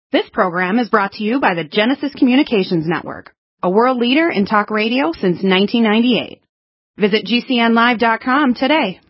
This program is brought to you by the Genesis Communications Network, a world leader in talk radio since 1998. Visit GCNlive.com today.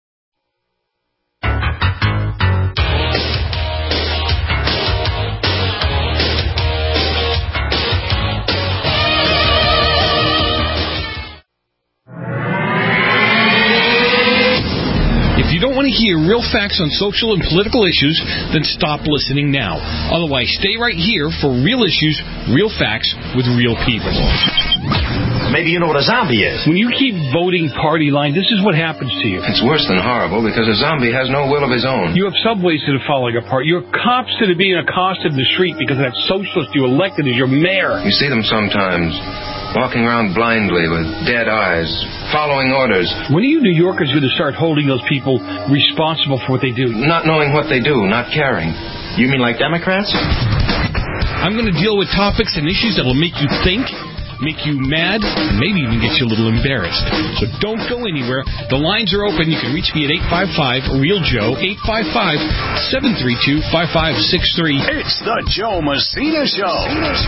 If you don't want to hear real facts on social and political issues, then stop listening now. Otherwise, stay right here for real issues, real facts, with real people. Maybe you know what a zombie is. When you keep voting party line, this is what happens to you. It's worse than horrible because a zombie has no will of his own. You have subways that are falling apart. You have cops that are being accosted in the street because that socialist you elected as your mayor. You see them sometimes walking around blindly with dead eyes, following orders. When are you New Yorkers going to start holding those people responsible for what they do? Not knowing what they do, not caring. You mean like Democrats? I'm going to deal with topics and issues that will make you think, make you mad, and maybe even get you a little embarrassed. So don't go anywhere. The lines are open. You can reach me at 855-REAL-JOE, 855-732-5563. It's the Joe Messina Show.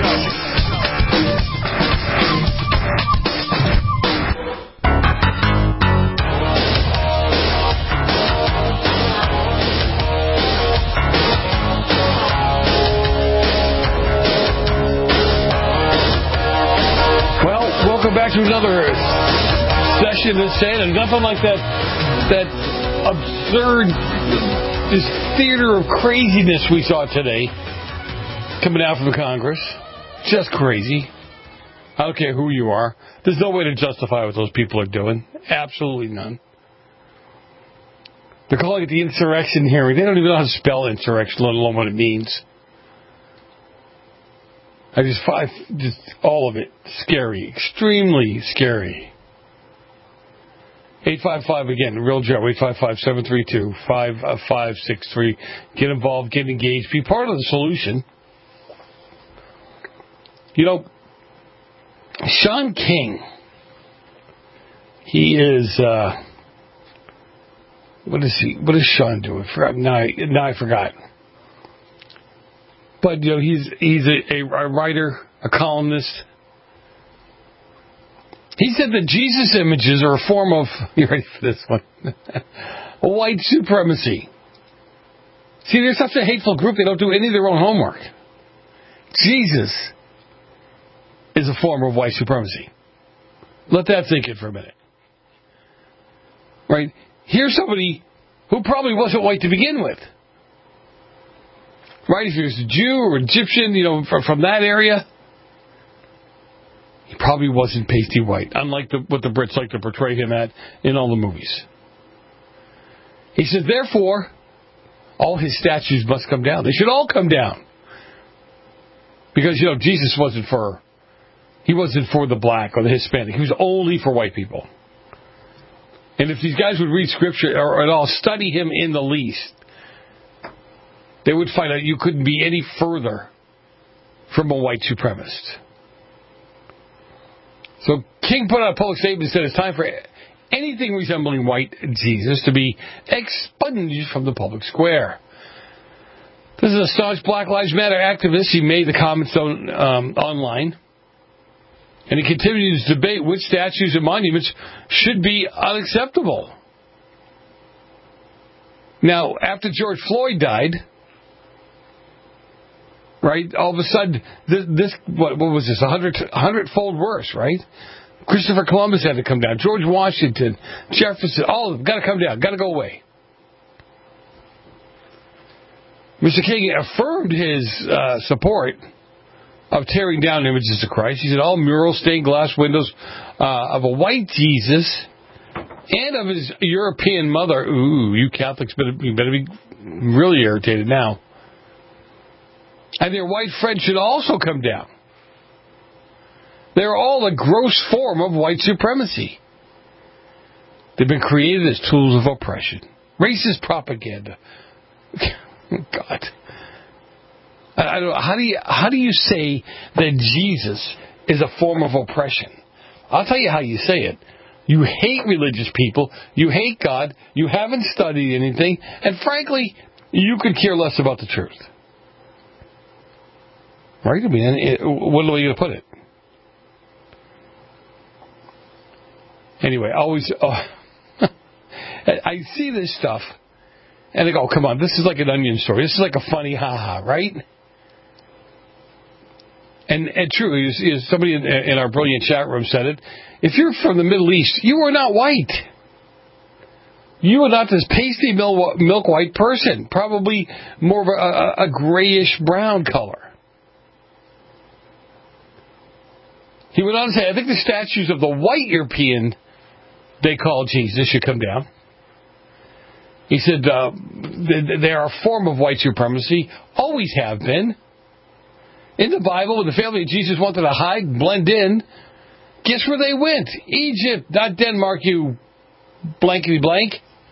Welcome back to another session of Santa. Nothing like that absurd, this theater of craziness we saw today coming out from Congress. Just crazy. I don't care who you are. There's no way to justify what those people are doing. Absolutely none. They're calling it the insurrection hearing. They don't even know how to spell insurrection, let alone what it means. Just all of it scary, extremely scary. 855 again, Real Joe, 855-732-5563. Get involved, get engaged, be part of the solution. You know, Shaun King, he is, what is Shaun doing? Now I forgot. But, you know, he's a writer, a columnist. He said that Jesus images are a form of, you ready for this one? White supremacy. See, they're such a hateful group, they don't do any of their own homework. Jesus is a form of white supremacy. Let that sink in for a minute. Right? Here's somebody who probably wasn't white to begin with. Right, if he was a Jew or Egyptian, you know, from that area, he probably wasn't pasty white, unlike what the Brits like to portray him at in all the movies. He said, therefore, all his statues must come down. They should all come down. Because, you know, Jesus wasn't for the black or the Hispanic. He was only for white people. And if these guys would read Scripture or at all study him in the least, they would find out you couldn't be any further from a white supremacist. So King put out a public statement and said it's time for anything resembling white Jesus to be expunged from the public square. This is a staunch Black Lives Matter activist. He made the comments online. And he continues to debate which statues and monuments should be unacceptable. Now, after George Floyd died, right, all of a sudden, what was this, 100-fold worse, right? Christopher Columbus had to come down. George Washington, Jefferson, all of them got to come down, got to go away. Mr. King affirmed his support of tearing down images of Christ. He said all murals, stained glass windows of a white Jesus and of his European mother. Ooh, you Catholics better be really irritated now. And their white friends should also come down. They're all a gross form of white supremacy. They've been created as tools of oppression. Racist propaganda. God. I don't know. How do you say that Jesus is a form of oppression? I'll tell you how you say it. You hate religious people. You hate God. You haven't studied anything. And frankly, you could care less about the truth. Right? I mean, what are you going to put it? Anyway, I see this stuff, and I go, come on, this is like an Onion story. This is like a funny ha-ha, right? And true, somebody in our brilliant chat room said it, if you're from the Middle East, you are not white. You are not this pasty milk white person, probably more of a grayish-brown color. He went on to say, I think the statues of the white European they call Jesus should come down. He said they are a form of white supremacy, always have been. In the Bible, when the family of Jesus wanted to hide, blend in, guess where they went? Egypt, not Denmark, you blankety blank.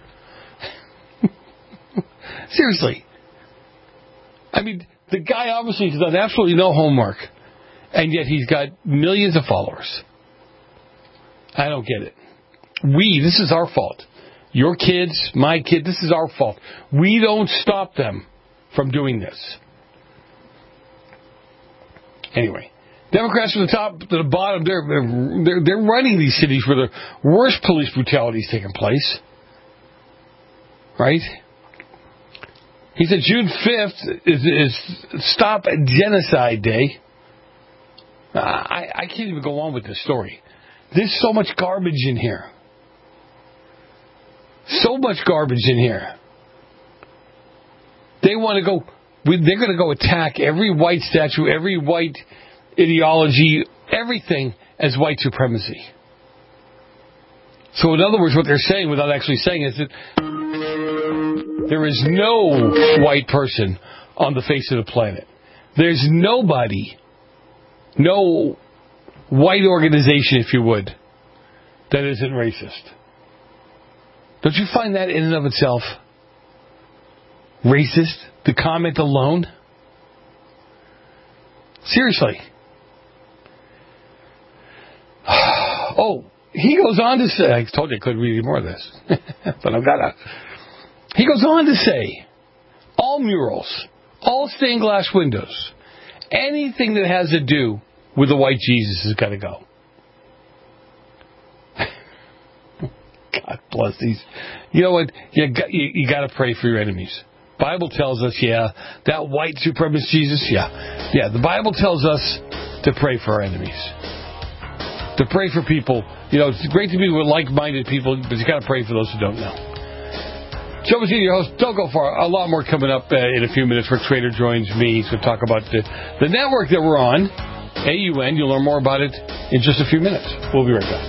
Seriously. I mean, the guy obviously has done absolutely no homework, and yet he's got millions of followers. I don't get it. This is our fault. Your kids, my kid, this is our fault. We don't stop them from doing this. Anyway, Democrats from the top to the bottom, they're running these cities where the worst police brutality is taking place. Right? He said June 5th is Stop Genocide Day. I can't even go on with this story. There's so much garbage in here. So much garbage in here. They want to go. They're going to go attack every white statue, every white ideology, everything as white supremacy. So in other words, what they're saying, without actually saying it, is that there is no white person on the face of the planet. There's nobody, no white organization, if you would, that isn't racist. Don't you find that in and of itself racist? The comment alone? Seriously. Oh, he goes on to say, I told you I couldn't read any more of this, but I've got to. He goes on to say, all murals, all stained glass windows, anything that has to do with the white Jesus has got to go. God bless these. You know what? You got to pray for your enemies. Bible tells us, that white supremacist Jesus, the Bible tells us to pray for our enemies. To pray for people. You know, it's great to be with like-minded people, but you got to pray for those who don't know. Joe Messina, your host. Don't go far. A lot more coming up in a few minutes. Rick Trader joins me to talk about the network that we're on, AUN. You'll learn more about it in just a few minutes. We'll be right back.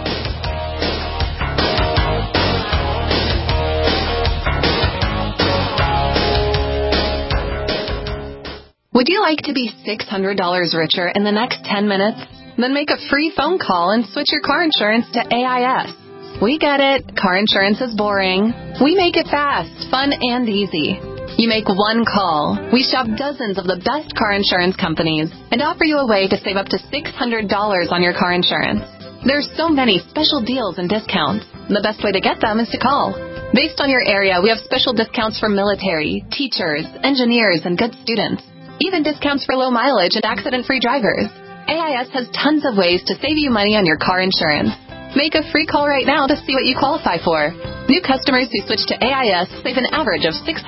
Would you like to be $600 richer in the next 10 minutes? Then make a free phone call and switch your car insurance to AIS. We get it. Car insurance is boring. We make it fast, fun, and easy. You make one call. We shop dozens of the best car insurance companies and offer you a way to save up to $600 on your car insurance. There's so many special deals and discounts. The best way to get them is to call. Based on your area, we have special discounts for military, teachers, engineers, and good students. Even discounts for low mileage and accident-free drivers. AIS has tons of ways to save you money on your car insurance. Make a free call right now to see what you qualify for. New customers who switch to AIS save an average of $600.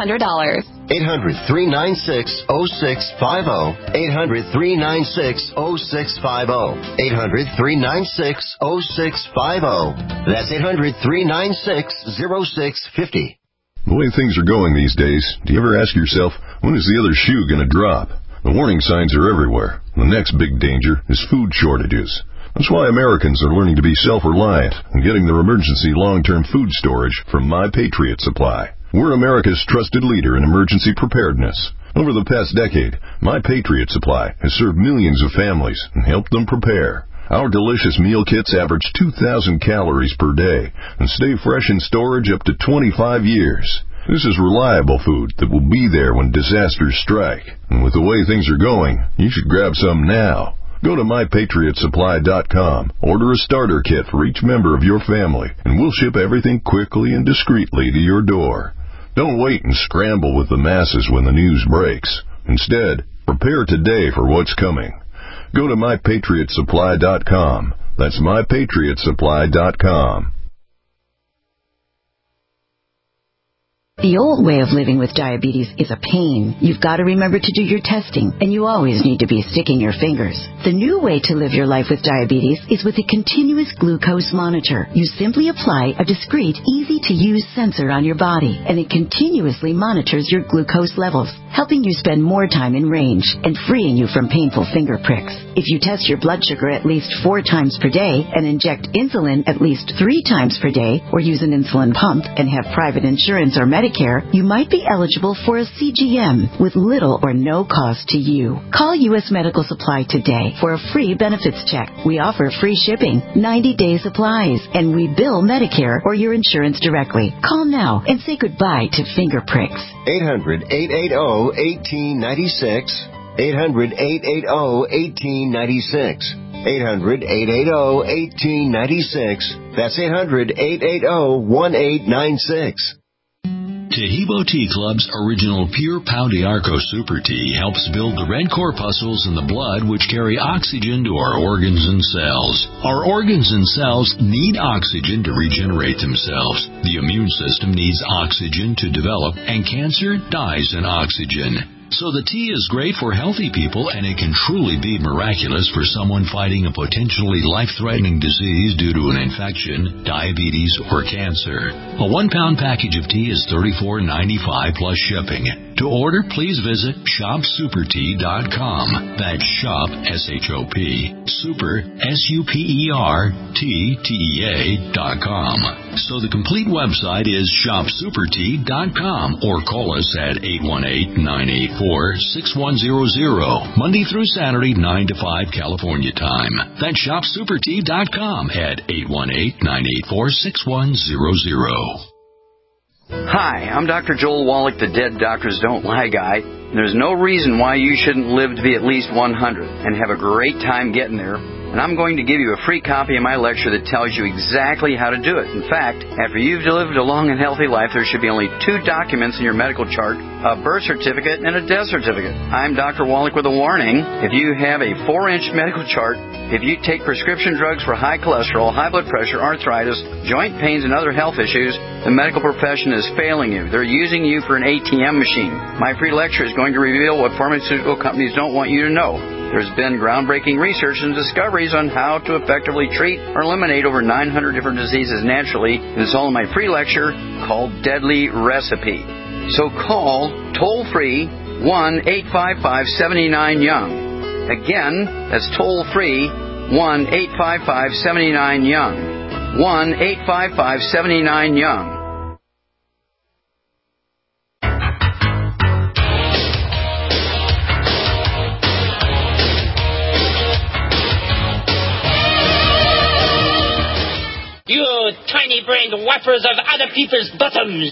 800-396-0650. 800-396-0650. 800-396-0650. That's 800-396-0650. The way things are going these days, do you ever ask yourself, when is the other shoe going to drop? The warning signs are everywhere. The next big danger is food shortages. That's why Americans are learning to be self-reliant and getting their emergency long-term food storage from My Patriot Supply. We're America's trusted leader in emergency preparedness. Over the past decade, My Patriot Supply has served millions of families and helped them prepare. Our delicious meal kits average 2,000 calories per day and stay fresh in storage up to 25 years. This is reliable food that will be there when disasters strike. And with the way things are going, you should grab some now. Go to MyPatriotSupply.com, order a starter kit for each member of your family, and we'll ship everything quickly and discreetly to your door. Don't wait and scramble with the masses when the news breaks. Instead, Prepare today for what's coming. Go to MyPatriotSupply.com. That's MyPatriotSupply.com. The old way of living with diabetes is a pain. You've got to remember to do your testing, and you always need to be sticking your fingers. The new way to live your life with diabetes is with a continuous glucose monitor. You simply apply a discreet, easy-to-use sensor on your body, and it continuously monitors your glucose levels, helping you spend more time in range and freeing you from painful finger pricks. If you test your blood sugar at least 4 times per day and inject insulin at least 3 times per day, or use an insulin pump and have private insurance or Medicare, you might be eligible for a CGM with little or no cost to you. Call U.S. Medical Supply today for a free benefits check. We offer free shipping, 90-day supplies, and we bill Medicare or your insurance directly. Call now and say goodbye to finger pricks. 800-880-1896. 800-880-1896. 800-880-1896. That's 800-880-1896. Taheebo Tea Club's original Pure Pau d'Arco Super Tea helps build the red corpuscles in the blood which carry oxygen to our organs and cells. Our organs and cells need oxygen to regenerate themselves. The immune system needs oxygen to develop, and cancer dies in oxygen. So the tea is great for healthy people, and it can truly be miraculous for someone fighting a potentially life-threatening disease due to an infection, diabetes, or cancer. A 1-pound package of tea is $34.95 plus shipping. To order, please visit shopsupertea.com. That's shop, S-H-O-P, super, SUPERTTEA.com. So the complete website is shopsupertea.com, or call us at 818-984-6100, Monday through Saturday, 9 to 5 California time. That's shopsupertea.com at 818-984-6100. Hi, I'm Dr. Joel Wallach, the Dead Doctors Don't Lie guy. There's no reason why you shouldn't live to be at least 100 and have a great time getting there. And I'm going to give you a free copy of my lecture that tells you exactly how to do it. In fact, after you've lived a long and healthy life, there should be only 2 documents in your medical chart, a birth certificate and a death certificate. I'm Dr. Wallach with a warning. If you have a 4-inch medical chart, if you take prescription drugs for high cholesterol, high blood pressure, arthritis, joint pains, and other health issues, the medical profession is failing you. They're using you for an ATM machine. My free lecture is going to reveal what pharmaceutical companies don't want you to know. There's been groundbreaking research and discoveries on how to effectively treat or eliminate over 900 different diseases naturally. And it's all in my free lecture called Deadly Recipe. So call toll-free 1-855-79-YOUNG. Again, that's toll-free 1-855-79-YOUNG. 1-855-79-YOUNG. You tiny-brained wipers of other people's bottoms!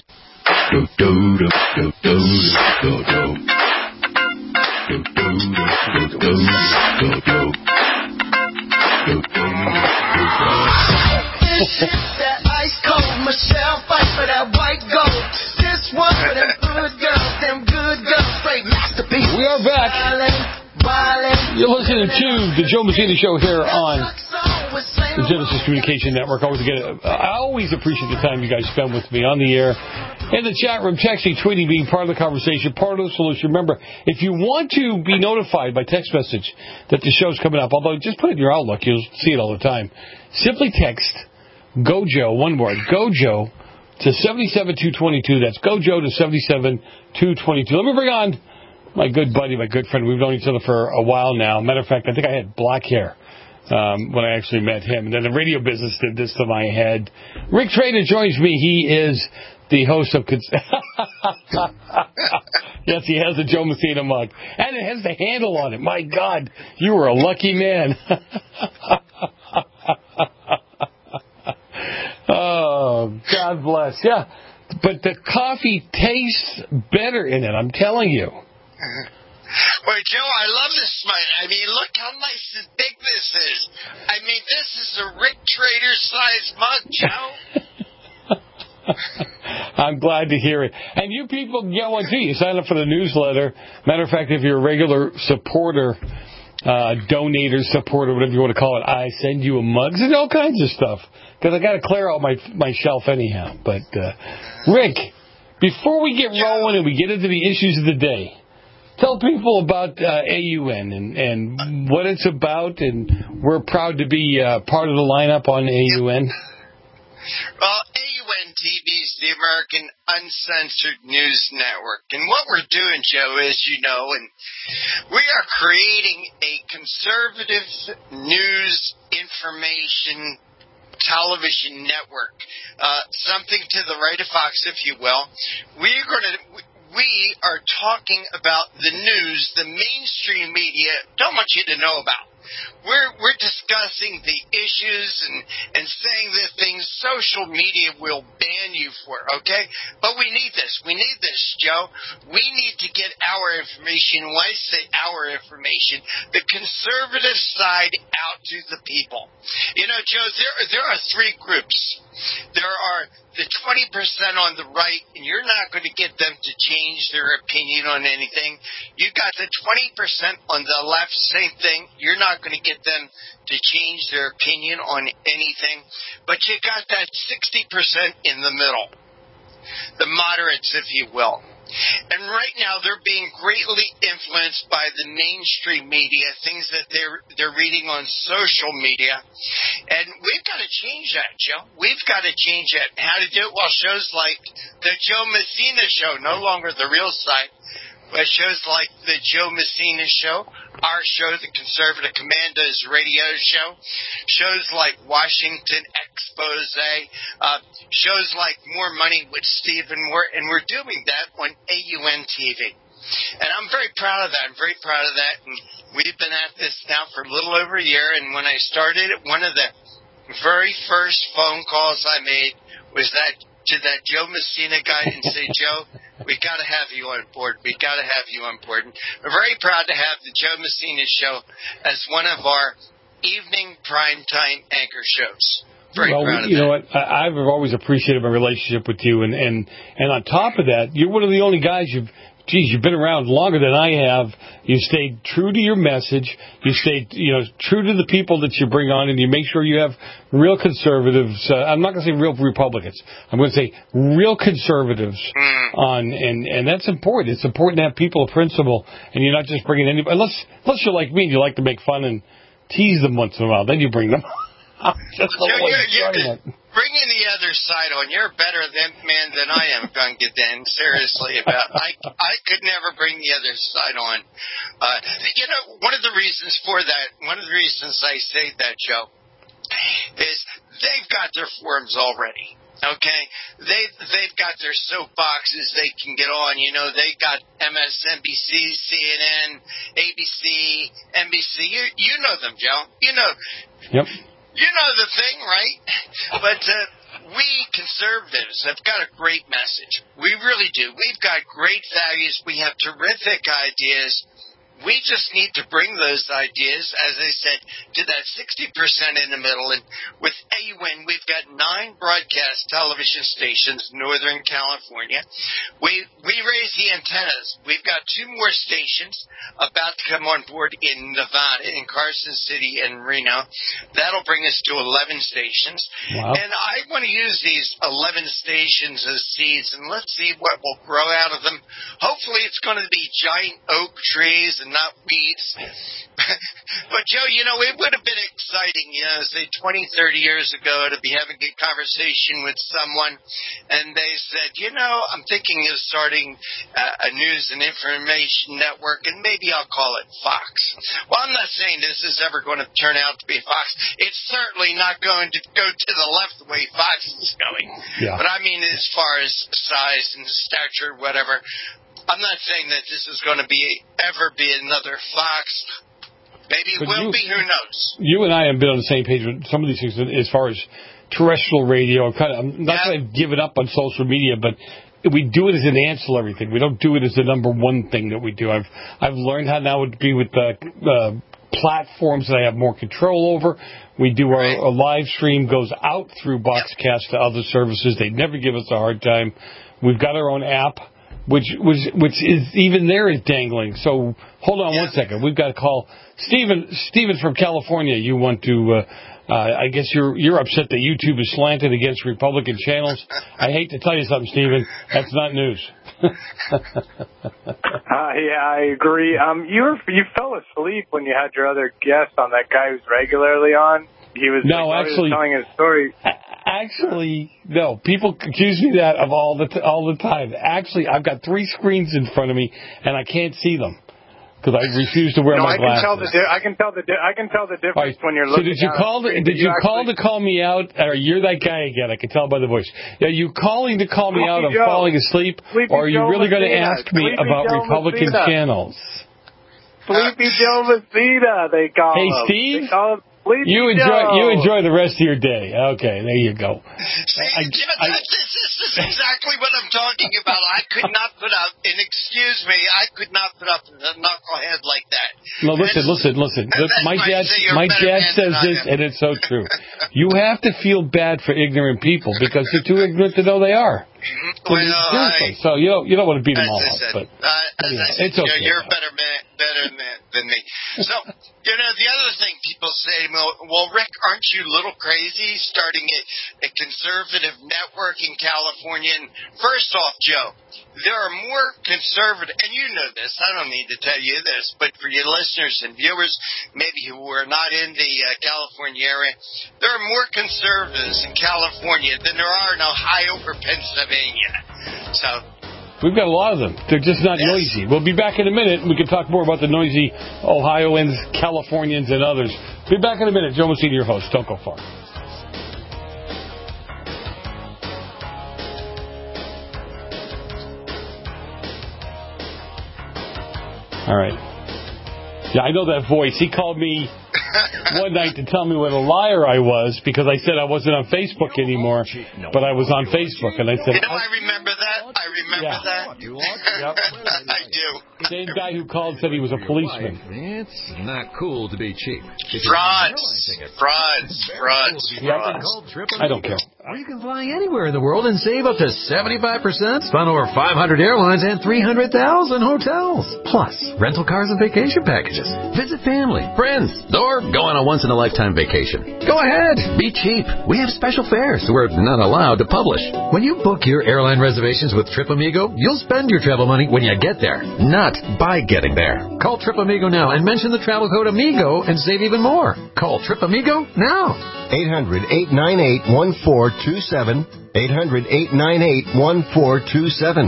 That ice cold Michelle fight for that white gold. This one for them good girls, straight masterpiece. We are back. You're listening to the Joe Messina Show here on the Genesis Communication Network. I always appreciate the time you guys spend with me on the air, in the chat room, texting, tweeting, being part of the conversation, part of the solution. Remember, if you want to be notified by text message that the show's coming up, although just put it in your Outlook, you'll see it all the time. Simply text GOJO, one word, GOJO, to 77222. That's GOJO to 77222. Let me bring on my good buddy, my good friend. We've known each other for a while now. Matter of fact, I think I had black hair when I actually met him. And then the radio business did this to my head. Rick Trader joins me. He is the host of... Yes, he has a Joe Messina mug. And it has the handle on it. My God, you were a lucky man. Oh, God bless. Yeah, but the coffee tastes better in it, I'm telling you. Well, Joe, I love this smile. I mean, look how nice and big this is. I mean, this is a Rick Trader-sized mug, Joe. I'm glad to hear it. And you people can get one too. You sign up for the newsletter. Matter of fact, if you're a regular supporter, donator, supporter, whatever you want to call it, I send you a mugs and all kinds of stuff. Because I got to clear out my shelf anyhow. But, Rick, before we get rolling and we get into the issues of the day, tell people about AUN and what it's about, and we're proud to be part of the lineup on AUN. Well, AUN TV is the American Uncensored News Network. And what we're doing, Joe, as you know, and we are creating a conservative news information television network, something to the right of Fox, if you will. We are talking about the news the mainstream media don't want you to know about. We're discussing the issues and saying the things social media will ban you for, okay? But we need this. We need this, Joe. We need to get our information. When I say our information, the conservative side out to the people. You know, Joe, there are three groups. There are the 20% on the right, and you're not going to get them to change their opinion on anything. You got the 20% on the left, same thing. You're not going to get them to change their opinion on anything. But you got that 60% in the middle, the moderates, if you will. And right now, they're being greatly influenced by the mainstream media, things that they're reading on social media. And we've got to change that, Joe. We've got to change that. How to do it? Well, shows like the Joe Messina Show, no longer the real site, but shows like the Joe Messina Show, our show, the Conservative Commandos radio show, shows like Washington Expose, shows like More Money with Stephen Moore, and we're doing that on AUN TV. And I'm very proud of that. I'm very proud of that. And we've been at this now for a little over a year, and when I started it, one of the very first phone calls I made was to that Joe Messina guy and say, Joe, we got to have you on board. We got to have you on board. And we're very proud to have the Joe Messina Show as one of our evening primetime anchor shows. Very proud of you know what? I've always appreciated my relationship with you, and on top of that, you're one of the only guys you've been around longer than I have. You stayed true to your message. You stayed, true to the people that you bring on, and you make sure you have real conservatives. I'm not going to say real Republicans. I'm going to say real conservatives on, and that's important. It's important to have people of principle, and you're not just bringing anybody. Unless you're like me and you like to make fun and tease them once in a while, then you bring them. Bringing the other side on, you're a better man than I am, Gunga Dan, seriously. I could never bring the other side on. One of the reasons for that, one of the reasons I say that, Joe, is they've got their forums already. Okay, they've got their soapboxes they can get on. They got MSNBC, CNN, ABC, NBC. You know them, Joe. Yep. You know the thing, right? But we conservatives have got a great message. We really do. We've got great values. We have terrific ideas. We just need to bring those ideas, as I said, to that 60% in the middle. And with AUN, we've got 9 broadcast television stations in Northern California. We raise the antennas. We've got 2 more stations about to come on board in Nevada, in Carson City and Reno. That'll bring us to 11 stations. Wow. And I want to use these 11 stations as seeds, and let's see what will grow out of them. Hopefully it's going to be giant oak trees and not weeds. But, Joe, it would have been exciting, say 20, 30 years ago to be having a conversation with someone, and they said, I'm thinking of starting a news and information network, and maybe I'll call it Fox. Well, I'm not saying this is ever going to turn out to be Fox. It's certainly not going to go to the left the way Fox is going. Yeah. But I mean, as far as size and stature, whatever, I'm not saying that this is going to ever be another Fox. Maybe it will be. Who knows? You and I have been on the same page with some of these things as far as terrestrial radio. I'm not going to give it up on social media, but we do it as an ancillary thing. We don't do it as the number one thing that we do. I've learned how now to be with the platforms that I have more control over. We do our live stream goes out through Boxcast to other services. They never give us a hard time. We've got our own app, which is even there is dangling. So hold on one second. We've got to call Stephen from California. You want to? I guess you're upset that YouTube is slanted against Republican channels. I hate to tell you something, Stephen. That's not news. Yeah, I agree. You fell asleep when you had your other guest on, that guy who's regularly on. He was telling his story. Actually, no. People accuse me that of all the time. Actually, I've got 3 screens in front of me and I can't see them because I refuse to wear my glasses. I can tell the difference when you're looking. So did you call to call me out? Or you're that guy again? I can tell by the voice. Are you calling to call me out of falling asleep, or are you really going to ask me about Republican channels? Sleepy Joe Messina, they call him. Hey, Steve. They call him Sleepy you Joe. enjoy the rest of your day. Okay, there you go. This is exactly what I'm talking about. I could not put up, and excuse me, I could not put up a knucklehead like that. No, listen. My dad says this, and it's so true. You have to feel bad for ignorant people because they're too ignorant to know they are. Seriously. So you don't want to beat them all up, but it's okay. You're better than me. So, the other thing people say, well, Rick, aren't you a little crazy starting a conservative network in California? And first off, Joe, there are more conservative, and you know this, I don't need to tell you this, but for your listeners and viewers, maybe who are not in the California area, there are more conservatives in California than there are in Ohio or Pennsylvania. So we've got a lot of them. They're just not noisy. We'll be back in a minute, and we can talk more about the noisy Ohioans, Californians, and others. Be back in a minute. Joe Messina, your host. Don't go far. All right. Yeah, I know that voice. He called me one night to tell me what a liar I was because I said I wasn't on Facebook anymore, but I was on Facebook, and I said, I remember that. That. Yep. I do. Same guy who called said he was a policeman. It's not cool to be cheap. Frauds. I don't care. Or you can fly anywhere in the world and save up to 75%. Fun over 500 airlines and 300,000 hotels. Plus, rental cars and vacation packages. Visit family, friends, or go on a once-in-a-lifetime vacation. Go ahead. Be cheap. We have special fares we're not allowed to publish. When you book your airline reservations with TripAmigo, you'll spend your travel money when you get there, not by getting there. Call TripAmigo now and mention the travel code AMIGO and save even more. Call TripAmigo now. 800-898-1427. 800-898-1427.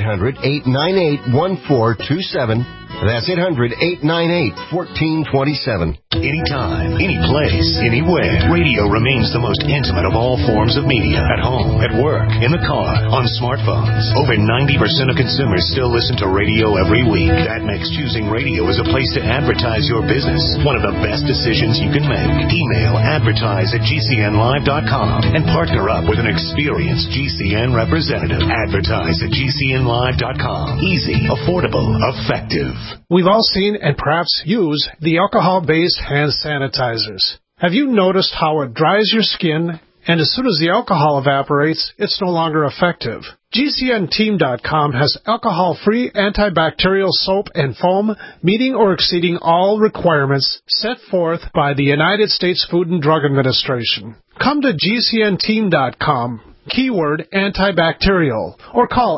800-898-1427. That's 800-898-1427. Anytime, any place, anywhere. Radio remains the most intimate of all forms of media. At home, at work, in the car, on smartphones. Over 90% of consumers still listen to radio every week. That makes choosing radio as a place to advertise your business one of the best decisions you can make. Email advertise@gcnlive.com and partner up with an experienced GCN representative. Advertise@gcnlive.com. Easy, affordable, effective. We've all seen and perhaps use the alcohol-based hand sanitizers. Have you noticed how it dries your skin, and as soon as the alcohol evaporates, it's no longer effective? GCNteam.com has alcohol-free antibacterial soap and foam meeting or exceeding all requirements set forth by the United States Food and Drug Administration. Come to GCNteam.com. Keyword antibacterial, or call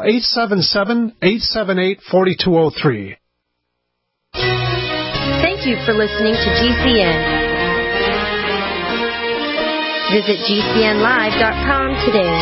877-878-4203. Thank you for listening to GCN. Visit GCNlive.com today.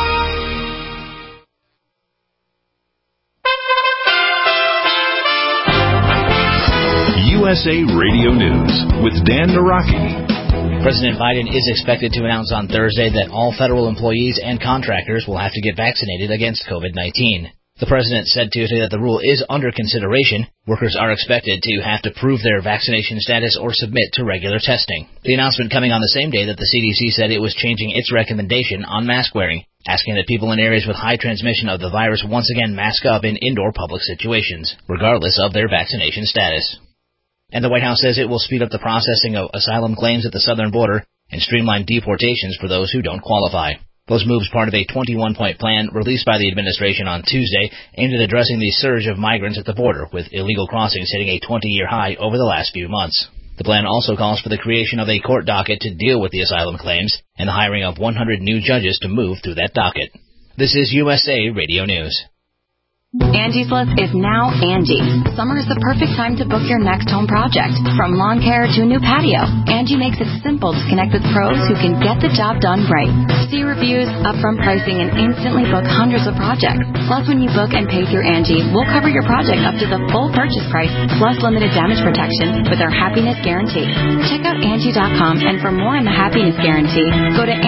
USA Radio News with Dan Naraki. President Biden is expected to announce on Thursday that all federal employees and contractors will have to get vaccinated against COVID-19. The president said Tuesday that the rule is under consideration. Workers are expected to have to prove their vaccination status or submit to regular testing. The announcement coming on the same day that the CDC said it was changing its recommendation on mask wearing, asking that people in areas with high transmission of the virus once again mask up in indoor public situations, regardless of their vaccination status. And the White House says it will speed up the processing of asylum claims at the southern border and streamline deportations for those who don't qualify. Those moves part of a 21-point plan released by the administration on Tuesday aimed at addressing the surge of migrants at the border, with illegal crossings hitting a 20-year high over the last few months. The plan also calls for the creation of a court docket to deal with the asylum claims and the hiring of 100 new judges to move through that docket. This is USA Radio News. Angie's List is now Angie. Summer is the perfect time to book your next home project. From lawn care to a new patio, Angie makes it simple to connect with pros who can get the job done right. See reviews, upfront pricing, and instantly book hundreds of projects. Plus, when you book and pay through Angie, we'll cover your project up to the full purchase price, plus limited damage protection with our Happiness Guarantee. Check out Angie.com, and for more on the Happiness Guarantee, go to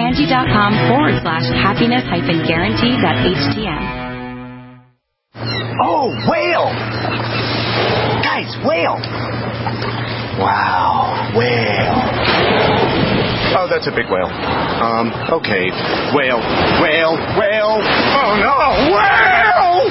Angie.com/happiness-guarantee.htm. Oh, whale! Guys, whale! Wow, whale. Oh, that's a big whale. Okay. Whale. Oh, no, whale!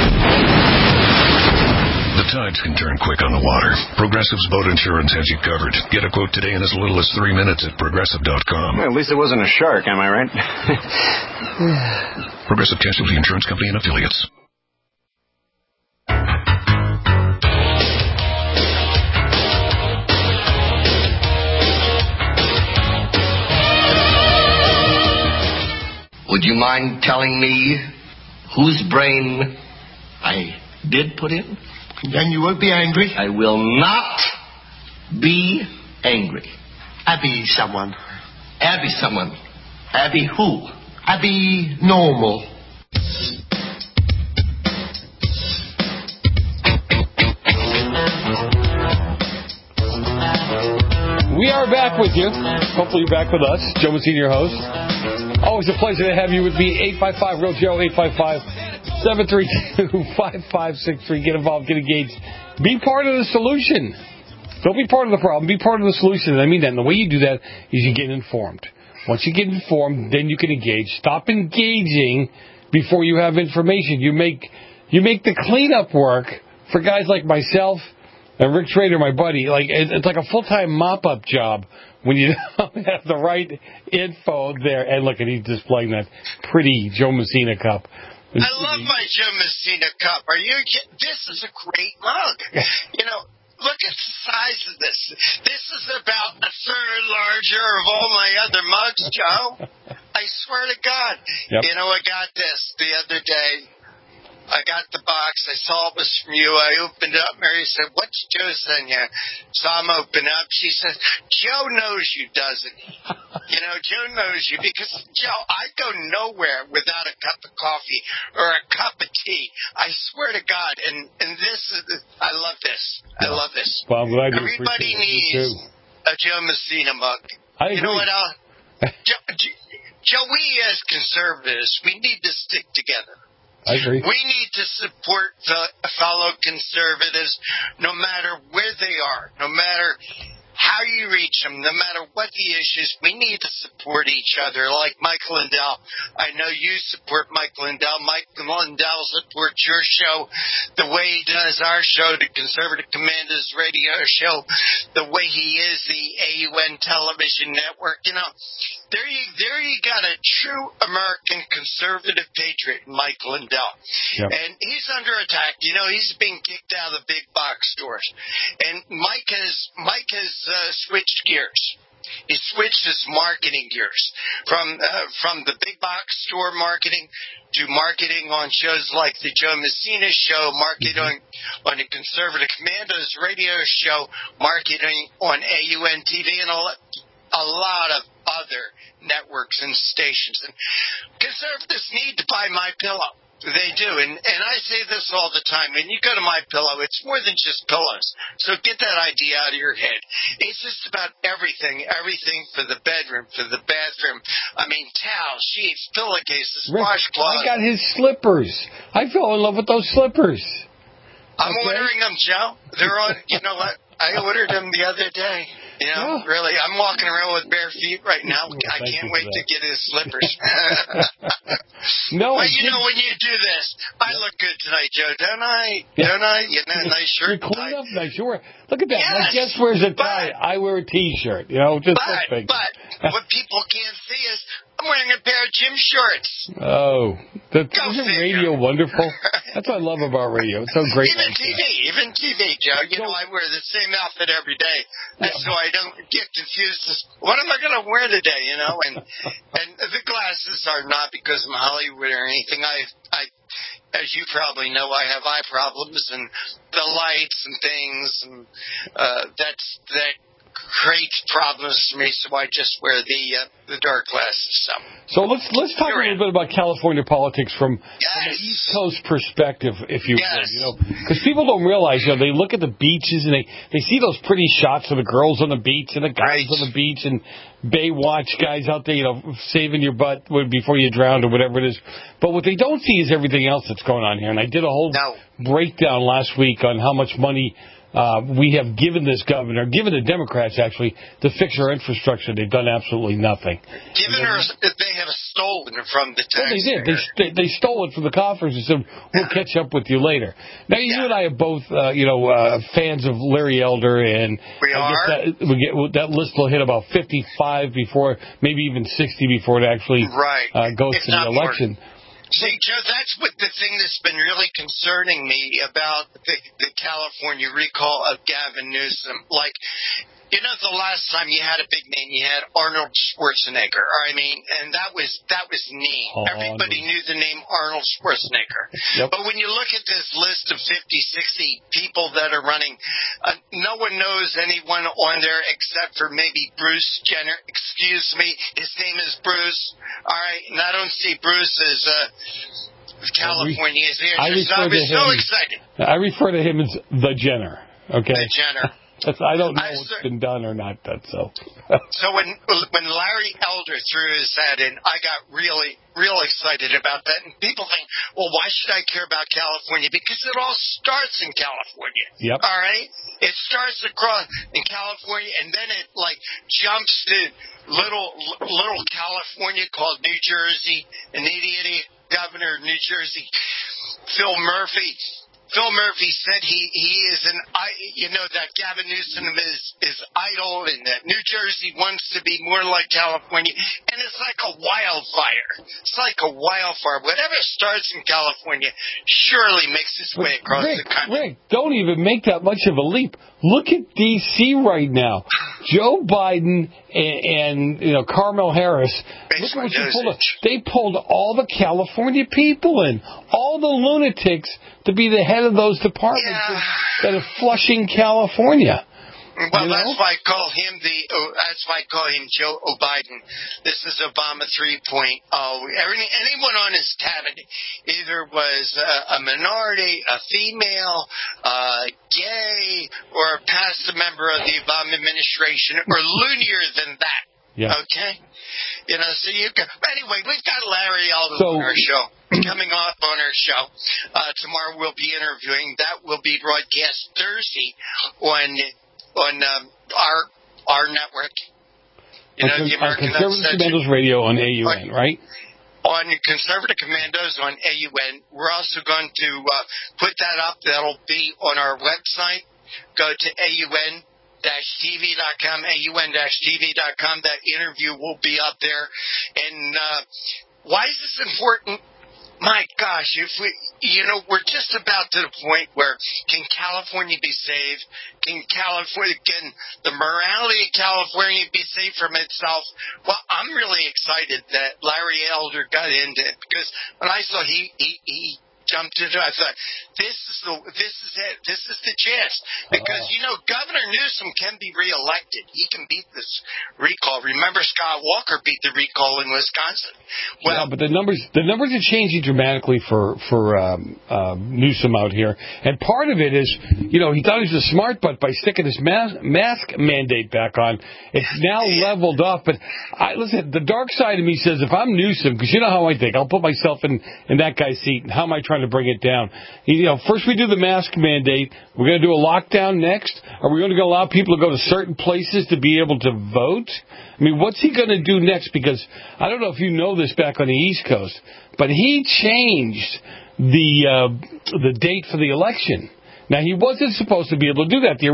The tides can turn quick on the water. Progressive's boat insurance has you covered. Get a quote today in as little as 3 minutes at Progressive.com. Well, at least it wasn't a shark, am I right? Progressive Casualty Insurance Company and Affiliates. Would you mind telling me whose brain I did put in? Then you won't be angry? I will not be angry. Abby someone. Abby someone. Abby who? Abby normal. We are back with you. Hopefully you're back with us. Joe Messina, your host. Always a pleasure to have you with me. 855-REAL-JOE, 855-732-5563. Get involved, get engaged. Be part of the solution. Don't be part of the problem. Be part of the solution. And I mean that. And the way you do that is you get informed. Once you get informed, then you can engage. Stop engaging before you have information. You make the cleanup work for guys like myself and Rick Trader, my buddy. Like it's like a full-time mop-up job when you don't have the right info there. And look, he's displaying that pretty Joe Messina cup. I love my Joe Messina cup. Are you kidding? This is a great mug. You know, look at the size of this. This is about a third larger of all my other mugs, Joe. I swear to God. Yep. You know, I got this the other day. I got the box. I saw it was from you. I opened it up. Mary said, "What's Joe sent you?" So I'm opening up. She says, "Joe knows you, doesn't he?" You know, Joe knows you because, Joe, I go nowhere without a cup of coffee or a cup of tea. I swear to God. And this is, I love this. I love this. Well, I'm glad you Everybody needs a Joe Messina mug. I agree. You know what else? Joe, we as conservatives, we need to stick together. I agree. We need to support the fellow conservatives no matter where they are, no matter how you reach them, no matter what the issues. We need to support each other, like Mike Lindell. I know you support Mike Lindell. Mike Lindell supports your show the way he does our show, the Conservative Commandos radio show, the way he is the AUN television network. You know, there you got a true American conservative patriot, Mike Lindell. Yep. And he's under attack. You know, he's being kicked out of the big box stores. And Mike has switched gears. He switched his marketing gears from the big box store marketing to marketing on shows like the Joe Messina show, marketing on the Conservative Commandos radio show, marketing on AUN TV, and a lot of other networks and stations. And conservatives need to buy MyPillow. They do, and I say this all the time. When you go to MyPillow, it's more than just pillows. So get that idea out of your head. It's just about everything for the bedroom, for the bathroom. I mean, towels, sheets, pillowcases, washcloths. I got his slippers. I fell in love with those slippers. I'm ordering them, Joe. They're on. You know what? I ordered them the other day. You know, really, I'm walking around with bare feet right now. I can't wait to get his slippers. No, but you know, when you do this, I look good tonight, Joe, don't I? Don't I? You know, nice shirt. You're clean up, nice. Look at that. Yes, my guest wears a tie. I wear a T-shirt. You know, just something. But what people can't see is I'm wearing a pair of gym shorts. Oh, isn't radio wonderful? That's what I love about radio. It's so great. Even TV, Joe. You know, I wear the same outfit every day, so I don't get confused. What am I going to wear today? You know, and the glasses are not because I'm Hollywood or anything. I, as you probably know, I have eye problems and the lights and things, and that creates problems for me. So I just wear the dark glasses. So let's talk a little bit about California politics from an East Coast perspective, if you will. You know, because people don't realize, you know, they look at the beaches and they see those pretty shots of the girls on the beach and the guys on the beach and Baywatch guys out there, you know, saving your butt before you drown or whatever it is. But what they don't see is everything else that's going on here. And I did a whole breakdown last week on how much money we have given this governor, given the Democrats, actually, to fix our infrastructure. They've done absolutely nothing. They have stolen from the taxpayer. They did. They stole it from the coffers and said, we'll catch up with you later. Now, you and I are both, fans of Larry Elder, and I guess that list will hit about 55 before, maybe even 60 before it actually goes to the election. See, Joe, that's the thing that's been really concerning me about the California recall of Gavin Newsom. Like, you know, the last time you had a big name, you had Arnold Schwarzenegger. I mean, and that was neat. Everybody knew the name Arnold Schwarzenegger. Yep. But when you look at this list of 50, 60 people that are running, no one knows anyone on there except for maybe Bruce Jenner. Excuse me, his name is Bruce. All right, and I don't see Bruce as California is here. I was so excited. I refer to him as the Jenner. Okay. The Jenner. I don't know what's been done or not done. So when Larry Elder threw his hat in, I got really, real excited about that. And people think, well, why should I care about California? Because it all starts in California. Yep. All right? It starts across in California, and then it, jumps to little California called New Jersey, and the idiot governor of New Jersey, Phil Murphy. Phil Murphy said he is that Gavin Newsom is idle and that New Jersey wants to be more like California. And it's like a wildfire. It's like a wildfire. Whatever starts in California surely makes its way across the country. Rick, don't even make that much of a leap. Look at D.C. right now. Joe Biden and Kamala Harris. Look at what you pulled. They pulled all the California people in, all the lunatics to be the head of those departments that are flushing California. Well, that's why I call him Joe Biden. This is Obama 3.0. Anyone on his cabinet either was a minority, a female, gay, or past a member of the Obama administration, or loonier than that. Yeah. Okay? Anyway, we've got Larry Elder on our show. Coming up on our show. Tomorrow we'll be interviewing. That will be broadcast Thursday on our network. The American Conservative Commandos Radio on AUN, right? On Conservative Commandos on AUN. We're also going to put that up. That'll be on our website. Go to AUN-TV.com, AUN-TV.com. That interview will be up there. And why is this important? My gosh, we're just about to the point where can California be saved? Can the morality of California be saved from itself? Well, I'm really excited that Larry Elder got into it because when I saw he jumped into it, I thought, this is it. This is the gist. Because, Governor Newsom can be reelected. He can beat this recall. Remember, Scott Walker beat the recall in Wisconsin. Well, but the numbers are changing dramatically for Newsom out here. And part of it is, he thought he was a smart butt by sticking his mask mandate back on. It's now leveled off. But listen, the dark side of me says if I'm Newsom, because you know how I think, I'll put myself in that guy's seat. And how am I trying to bring it down? First we do the mask mandate. We're going to do a lockdown next. Are we going to allow people to go to certain places to be able to vote? I mean, what's he going to do next? Because I don't know if you know this back on the East Coast, but he changed the date for the election. Now, he wasn't supposed to be able to do that. The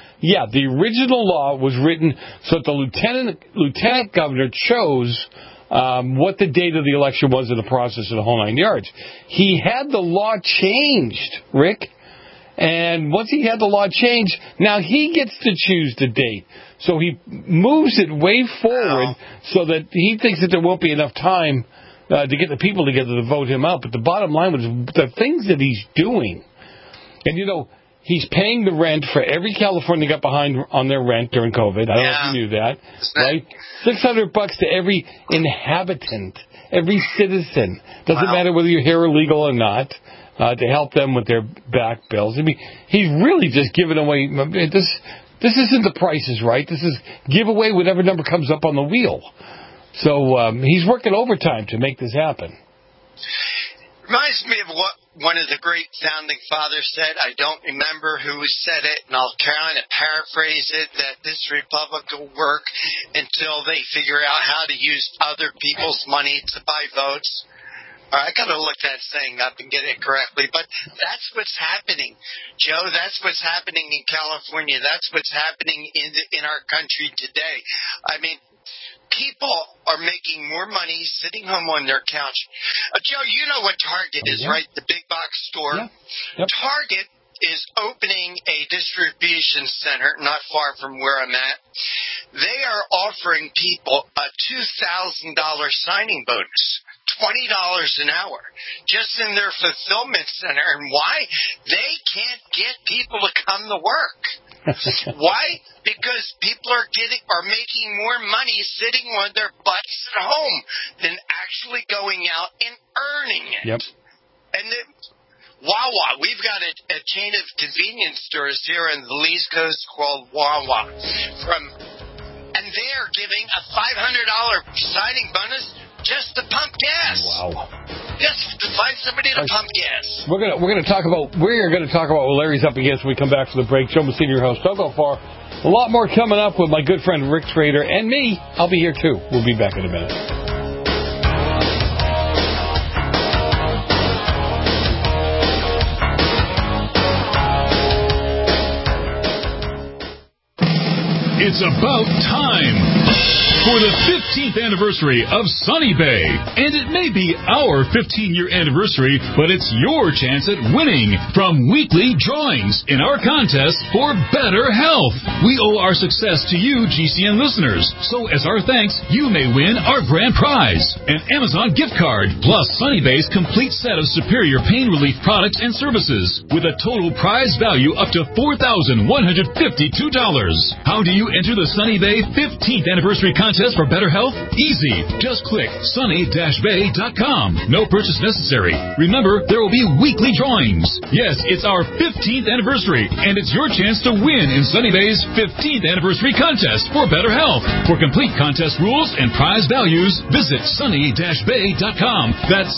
original law was written so that the lieutenant governor chose what the date of the election was in the process of the whole 9 yards. He had the law changed, Rick. And once he had the law changed, now he gets to choose the date. So he moves it way forward so that he thinks that there won't be enough time to get the people together to vote him out. But the bottom line was the things that he's doing. And, you know, he's paying the rent for every California got behind on their rent during COVID. I don't know if you knew that. Right? $600 to every inhabitant, every citizen. Doesn't matter whether you're here illegal or not. To help them with their back bills. I mean, he's really just giving away. This isn't the Price is Right. This is give away whatever number comes up on the wheel. So he's working overtime to make this happen. Reminds me of what one of the great founding fathers said. I don't remember who said it, and I'll kind of paraphrase it, that this republic will work until they figure out how to use other people's money to buy votes. I got to look that saying up and get it correctly, but that's what's happening, Joe. That's what's happening in California. That's what's happening in our country today. I mean, people are making more money sitting home on their couch. Joe, you know what Target is, right? The big box store. Yeah. Yep. Target is opening a distribution center not far from where I'm at. They are offering people a $2,000 signing bonus. $20 an hour just in their fulfillment center. And why? They can't get people to come to work. Why? Because people are making more money sitting on their butts at home than actually going out and earning it. Yep. And then Wawa, we've got a chain of convenience stores here in the East Coast called Wawa. And they are giving a $500 signing bonus just to pump gas. Wow. Just to find somebody to pump gas. We're gonna talk about what Larry's up against when we come back from the break. Joe Messina, your host. Don't go far. A lot more coming up with my good friend Rick Trader and me. I'll be here too. We'll be back in a minute. It's about time for the 15th anniversary of Sunny Bay. And it may be our 15-year anniversary, but it's your chance at winning from weekly drawings in our contest for better health. We owe our success to you, GCN listeners. So as our thanks, you may win our grand prize, an Amazon gift card, plus Sunny Bay's complete set of superior pain relief products and services, with a total prize value up to $4,152. How do you enter the Sunny Bay 15th anniversary contest for better health? Easy. Just click sunny-bay.com. No purchase necessary. Remember, there will be weekly drawings. Yes, it's our 15th anniversary, and it's your chance to win in Sunny Bay's 15th anniversary contest for better health. For complete contest rules and prize values, visit sunny-bay.com. That's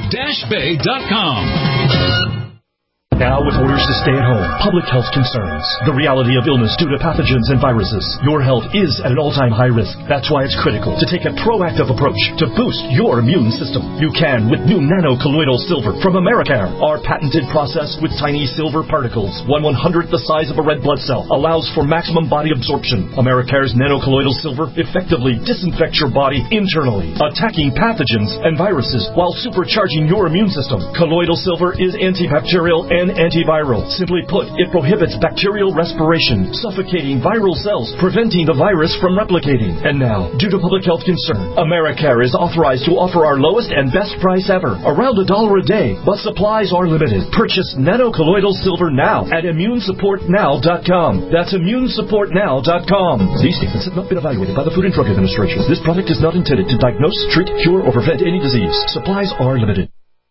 sunny-bay.com. Now with orders to stay at home, public health concerns, the reality of illness due to pathogens and viruses, your health is at an all-time high risk. That's why it's critical to take a proactive approach to boost your immune system. You can with new nano-colloidal silver from Americare. Our patented process with tiny silver particles, 1/100th the size of a red blood cell, allows for maximum body absorption. Americare's nano-colloidal silver effectively disinfects your body internally, attacking pathogens and viruses while supercharging your immune system. Colloidal silver is antibacterial and antiviral. Simply put, it prohibits bacterial respiration, suffocating viral cells, preventing the virus from replicating. And now, due to public health concern, Americare is authorized to offer our lowest and best price ever, around $1 a day, but supplies are limited. Purchase nano-colloidal silver now at immunesupportnow.com. That's immunesupportnow.com. These statements have not been evaluated by the Food and Drug Administration. This product is not intended to diagnose, treat, cure, or prevent any disease. Supplies are limited.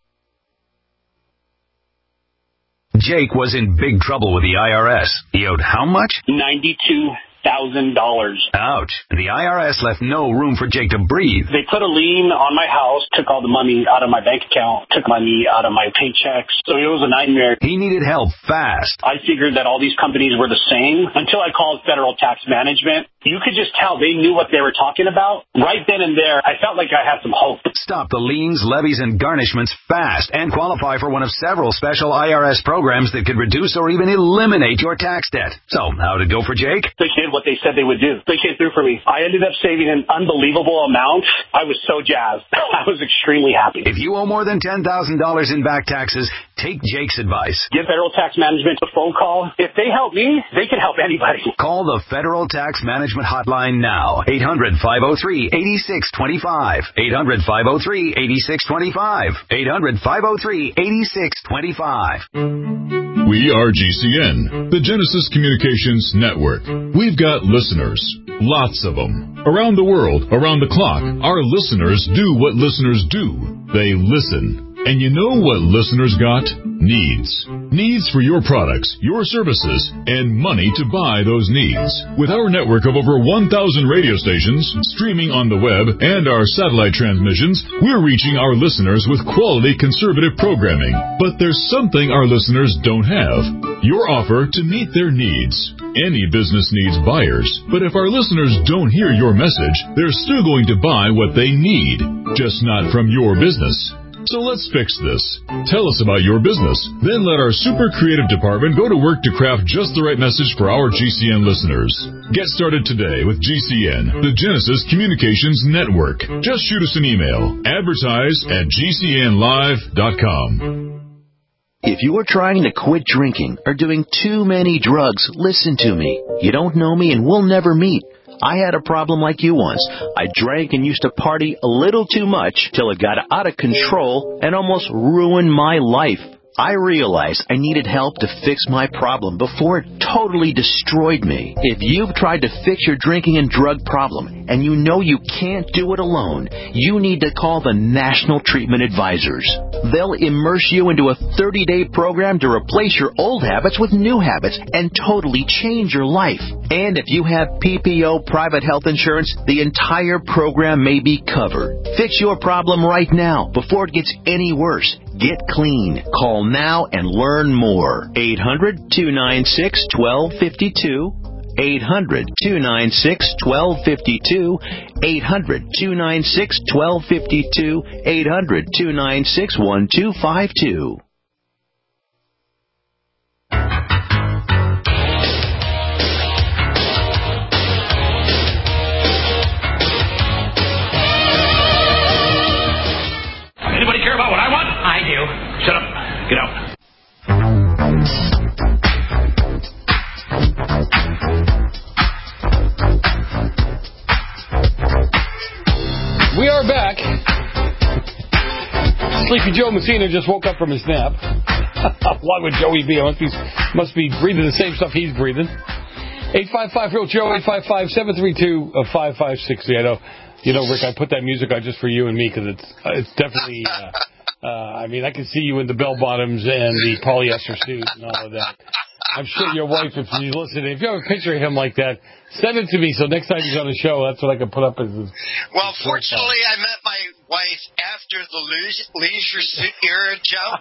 Jake was in big trouble with the IRS. He owed how much? $92,000. Ouch. The IRS left no room for Jake to breathe. They put a lien on my house, took all the money out of my bank account, took money out of my paychecks. So it was a nightmare. He needed help fast. I figured that all these companies were the same until I called Federal Tax Management. you could just tell they knew what they were talking about. Right then and there, I felt like I had some hope. Stop the liens, levies, and garnishments fast and qualify for one of several special IRS programs that could reduce or even eliminate your tax debt. So, how'd it go for Jake? They did what they said they would do. They came through for me. I ended up saving an unbelievable amount. I was so jazzed. I was extremely happy. If you owe more than $10,000 in back taxes, take Jake's advice. Give Federal Tax Management a phone call. If they help me, they can help anybody. Call the Federal Tax Management Hotline now. 800-503-8625. 800-503-8625. 800-503-8625. We are GCN, the Genesis Communications Network. We've got listeners, lots of them. Around the world, around the clock, our listeners do what listeners do. They listen. And you know what listeners got? Needs. Needs for your products, your services, and money to buy those needs. With our network of over 1,000 radio stations, streaming on the web, and our satellite transmissions, we're reaching our listeners with quality conservative programming. But there's something our listeners don't have. Your offer to meet their needs. Any business needs buyers, but if our listeners don't hear your message, they're still going to buy what they need, just not from your business. So let's fix this. Tell us about your business. Then let our super creative department go to work to craft just the right message for our GCN listeners. Get started today with GCN, the Genesis Communications Network. Just shoot us an email. Advertise@GCNlive.com. If you are trying to quit drinking or doing too many drugs, listen to me. You don't know me and we'll never meet. I had a problem like you once. I drank and used to party a little too much till it got out of control and almost ruined my life. I realized I needed help to fix my problem before it totally destroyed me. If you've tried to fix your drinking and drug problem and you know you can't do it alone, you need to call the National Treatment Advisors. They'll immerse you into a 30-day program to replace your old habits with new habits and totally change your life. And if you have PPO private health insurance, the entire program may be covered. Fix your problem right now before it gets any worse. Get clean. Call now and learn more. 800-296-1252. 800-296-1252. 800-296-1252. 800-296-1252. Anybody care about what I want? I do. Shut up. Get out. We are back. Sleepy Joe Messina just woke up from his nap. Why would Joey be? Must be breathing the same stuff he's breathing. 855-REAL-JOE, 855-732-5560. I know. You know, Rick, I put that music on just for you and me because it's definitely, I mean, I can see you in the bell-bottoms and the polyester suit and all of that. I'm sure your wife, if she's listening, if you have a picture of him like that, send it to me so next time he's on the show, that's what I can put up as his... Well, fortunately, I met my wife after the leisure suit era, Joe.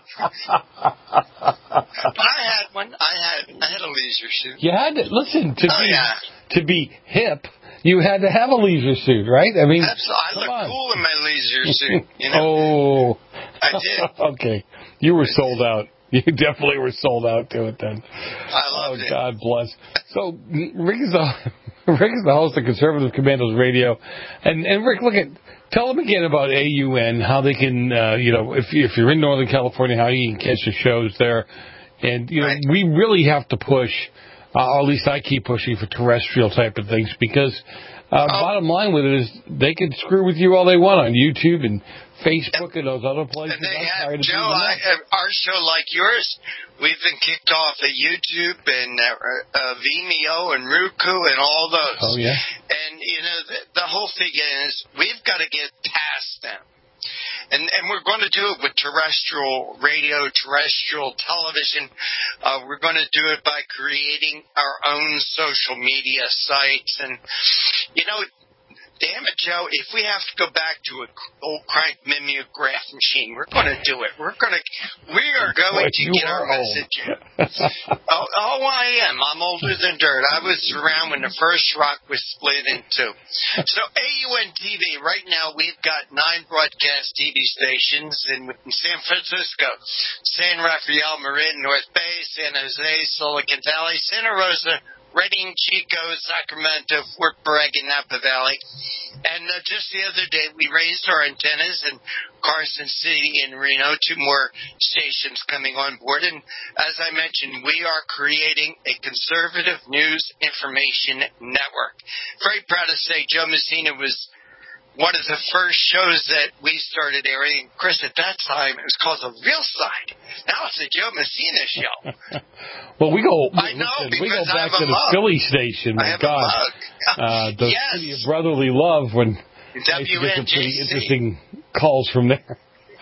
But I had one. I had a leisure suit. You had to, listen, to be hip... You had to have a leisure suit, right? I mean, I look cool in my leisure suit. You know? Oh, I did. Okay, you were sold out. You definitely were sold out to it then. I loved it. God bless. So Rick is the host of Conservative Commandos Radio, and Rick, tell them again about AUN, how they can, if you're in Northern California, how you can catch the shows there, and we really have to push. Or at least I keep pushing for terrestrial type of things because bottom line with it is they can screw with you all they want on YouTube and Facebook and those other places. And they have, Joe, our show like yours, we've been kicked off at YouTube and Vimeo and Roku and all those. Oh, yeah. And, the whole thing is we've got to get past them. And we're going to do it with terrestrial radio, terrestrial television. We're going to do it by creating our own social media sites. And, damn it, Joe, if we have to go back to an old crank mimeograph machine, we're going to do it. We are going to get our message in. I am. I'm older than dirt. I was around when the first rock was split in two. So AUN TV, right now we've got 9 broadcast TV stations in San Francisco, San Rafael, Marin, North Bay, San Jose, Silicon Valley, Santa Rosa, Redding, Chico, Sacramento, Fort Bragg, and Napa Valley. And just the other day, we raised our antennas in Carson City and Reno, 2 more stations coming on board. And as I mentioned, we are creating a conservative news information network. Very proud to say Joe Messina was one of the first shows that we started airing. Chris, at that time, it was called The Real Side. Now it's the Joe Messina Show. Well, we go back to the Philly station. My God. The city of brotherly love when I used to get some pretty interesting calls from there.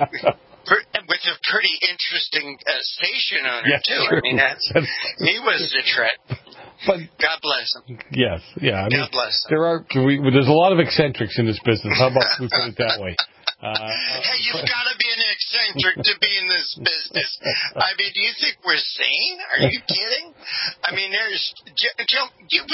With a pretty interesting station owner, too. Sure. I mean, he was the tread. But God bless him. Yes, yeah. God bless him. There's a lot of eccentrics in this business. How about we put it that way? Hey, you've got to be an eccentric to be in this business. I mean, do you think we're sane? Are you kidding? I mean, Joe,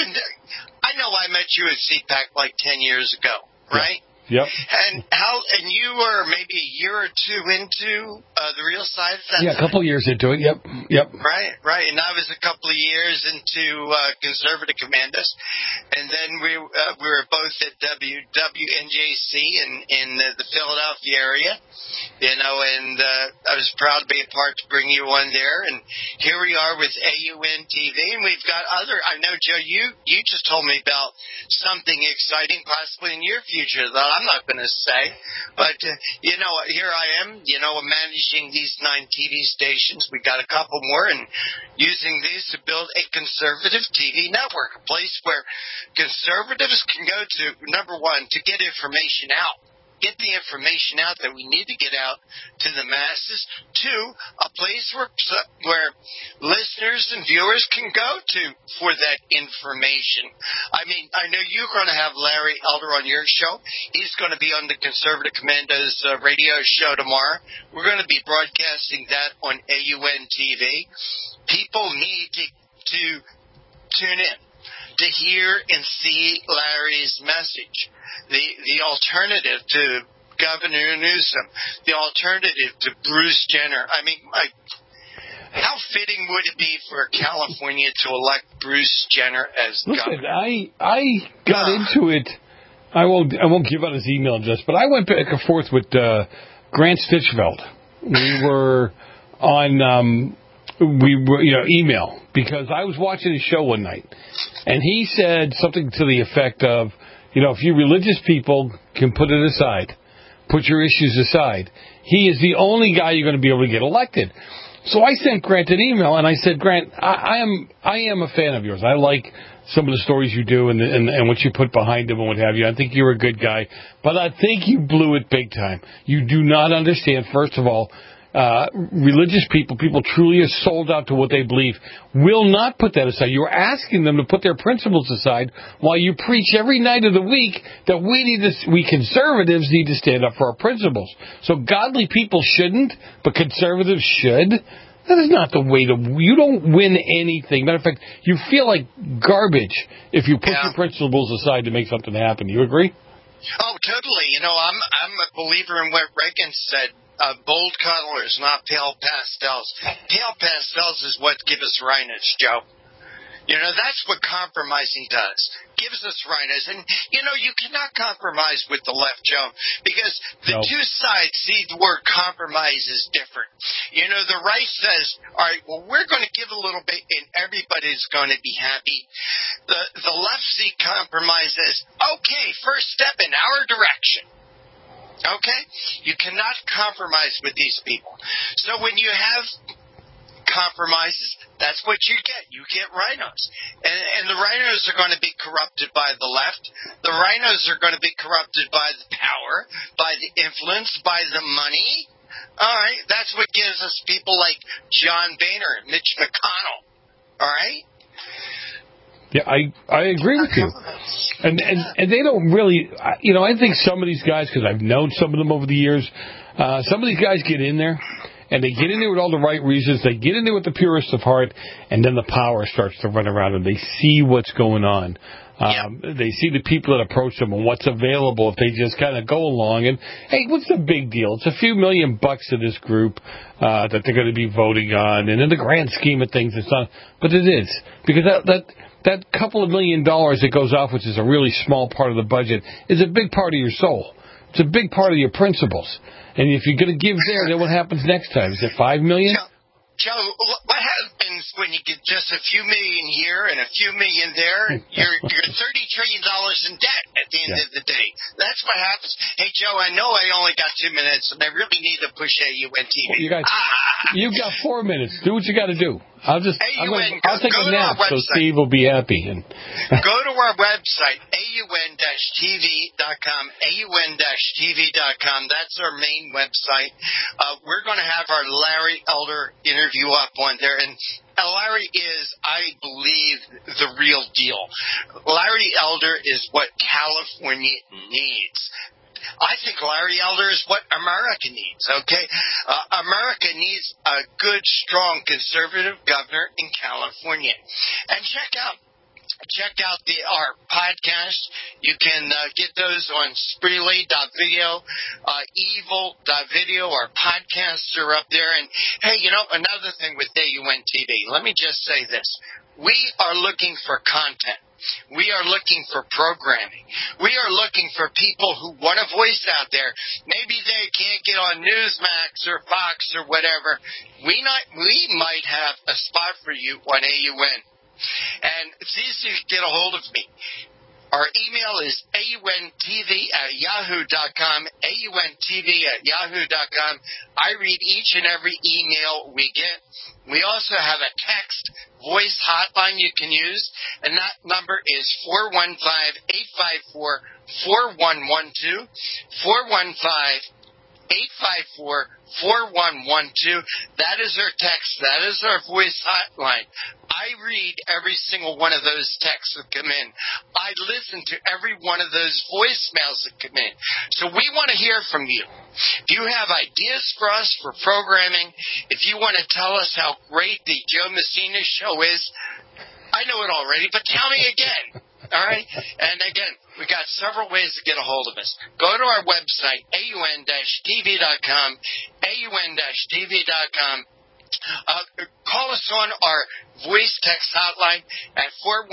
I know I met you at CPAC like 10 years ago, right? Yep. And you were maybe a year or 2 into The Real Side? A couple of years into it, yep. Right. And I was a couple of years into Conservative Commandos. And then we were both at WNJC in the Philadelphia area, and I was proud to be a part to bring you on there. And here we are with AUN TV, and we've got I know, Joe, you just told me about something exciting possibly in your future that I'm not going to say, but here I am, managing these 9 TV stations. We got a couple more, and using these to build a conservative TV network, a place where conservatives can go to, number one, to get information out. Get the information out that we need to get out to the masses. 2, a place where listeners and viewers can go to for that information. I mean, I know you're going to have Larry Elder on your show. He's going to be on the Conservative Commandos radio show tomorrow. We're going to be broadcasting that on AUN TV. People need to tune in to hear and see Larry's message. The alternative to Governor Newsom, the alternative to Bruce Jenner. I mean, how fitting would it be for California to elect Bruce Jenner as governor? I got into it. I won't give out his email address, but I went back and forth with Grant Stinchfeld. We were on email, because I was watching his show one night, and he said something to the effect of, if you religious people can put it aside, put your issues aside, he is the only guy you're going to be able to get elected. So I sent Grant an email, and I said, Grant, I am a fan of yours. I like some of the stories you do and what you put behind them and what have you. I think you're a good guy, but I think you blew it big time. You do not understand, first of all, religious people truly are sold out to what they believe, will not put that aside. You're asking them to put their principles aside while you preach every night of the week that we conservatives need to stand up for our principles. So godly people shouldn't, but conservatives should. That is not the way you don't win anything. Matter of fact, you feel like garbage if you put your principles aside to make something happen. You agree? Oh, totally. I'm a believer in what Reagan said. Bold colors, not pale pastels. Pale pastels is what gives us rhinos, Joe. That's what compromising does. Gives us rhinos. And, you cannot compromise with the left, Joe, because the two sides see the word compromise as different. The right says, all right, well, we're going to give a little bit and everybody's going to be happy. The left see compromise as, okay, first step in our direction. Okay? You cannot compromise with these people. So when you have compromises, that's what you get. You get rhinos. And the rhinos are going to be corrupted by the left. The rhinos are going to be corrupted by the power, by the influence, by the money. All right? That's what gives us people like John Boehner and Mitch McConnell. All right? Yeah, I agree with you. And they don't really, I think some of these guys, because I've known some of them over the years, some of these guys get in there, and they get in there with all the right reasons. They get in there with the purest of heart, and then the power starts to run around, and they see what's going on. They see the people that approach them and what's available if they just kind of go along. And, hey, what's the big deal? It's a few $1 million to this group that they're going to be voting on. And in the grand scheme of things, it's not. But it is. Because that couple of $1 million that goes off, which is a really small part of the budget, is a big part of your soul. It's a big part of your principles. And if you're going to give there, then what happens next time? Is it $5 million? Joe, what happens when you get just a few million here and a few million there? You're $30 trillion in debt at the end of the day. That's what happens. Hey, Joe, I know I only got 2 minutes, and I really need to push AUN TV. You've got 4 minutes. Do what you got to do. I'll take a nap so Steve will be happy. And go to our website, AUN-TV.com, AUN-TV.com. That's our main website. We're going to have our Larry Elder interview up on there. And Larry is, I believe, the real deal. Larry Elder is what California needs. I think Larry Elder is what America needs, okay? America needs a good, strong, conservative governor in California. And check out our podcast. You can get those on Spreely.video, Evil.video. Our podcasts are up there. And, hey, another thing with AUN TV, let me just say this. We are looking for content. We are looking for programming. We are looking for people who want a voice out there. Maybe they can't get on Newsmax or Fox or whatever. We might have a spot for you on AUN. And it's easy to get a hold of me. Our email is auntv@yahoo.com, auntv@yahoo.com. I read each and every email we get. We also have a text voice hotline you can use, and that number is 415-854-4112, 415-854-4112. That is our text. That is our voice hotline. I read every single one of those texts that come in. I listen to every one of those voicemails that come in. So we want to hear from you. If you have ideas for us for programming, if you want to tell us how great the Joe Messina show is, I know it already, but tell me again. All right? And again, we got several ways to get a hold of us. Go to our website, AUN-TV.com, AUN-TV.com. Call us on our voice text hotline at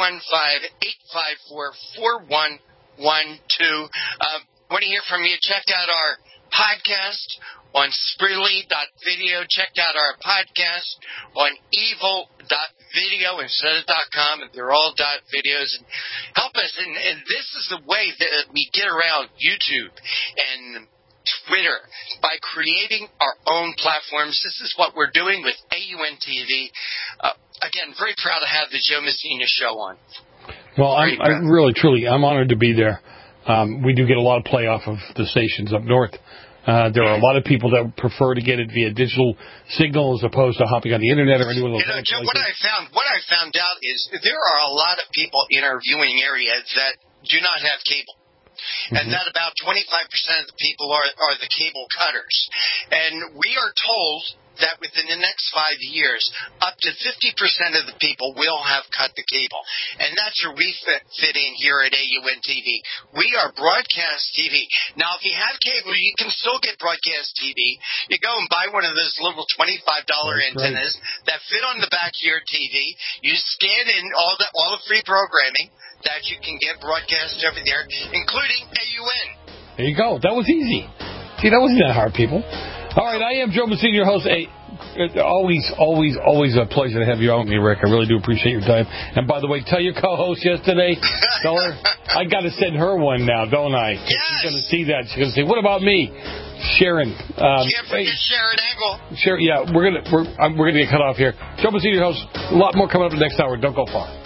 415-854-4112. Want to hear from you? Check out our podcast on Spreely.video. Check out our podcast on Evil.video instead of .com. They're all .videos. And help us. And this is the way that we get around YouTube and Twitter, by creating our own platforms. This is what we're doing with AUN TV. Again, very proud to have the Joe Messina show on. Well, I'm really, truly, I'm honored to be there. We do get a lot of play off of the stations up north. There are a lot of people that prefer to get it via digital signal as opposed to hopping on the internet or any of those. Joe, what I found out is there are a lot of people in our viewing area that do not have cable. And that about 25% of the people are the cable cutters. And we are told that within the next 5 years, up to 50% of the people will have cut the cable. And that's where we fit in here at AUN TV. We are broadcast TV. Now, if you have cable, you can still get broadcast TV. You go and buy one of those little $25 antennas that fit on the back of your TV. You scan in all the free programming that you can get broadcast over there, including AUN. There you go. That was easy. See, that wasn't that hard, people. All right, I am Joe Messina, your host. Hey, always a pleasure to have you on me, Rick. I really do appreciate your time. And by the way, tell your co-host yesterday, tell her I got to send her one now, don't I? Yes. She's going to see that. She's going to say, "What about me, Sharon?" Can't forget Sharon Angle. Sharon, yeah, we're gonna get cut off here. Joe Messina, your host. A lot more coming up the next hour. Don't go far.